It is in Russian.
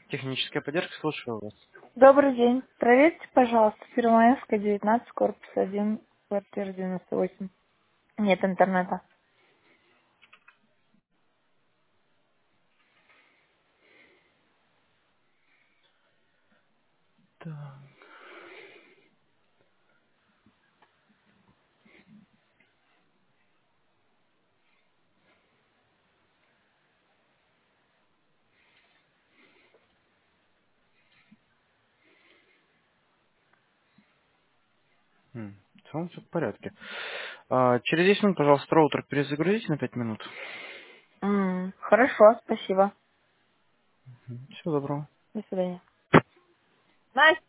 Техническая поддержка, слушаю вас. Добрый день. Проверьте, пожалуйста, Первомаевская, 19, корпус 1, квартира 98. Нет интернета. Так. В целом все в порядке. Через 10 минут, пожалуйста, роутер перезагрузите на 5 минут. Хорошо, спасибо. Всего доброго. До свидания. Настя!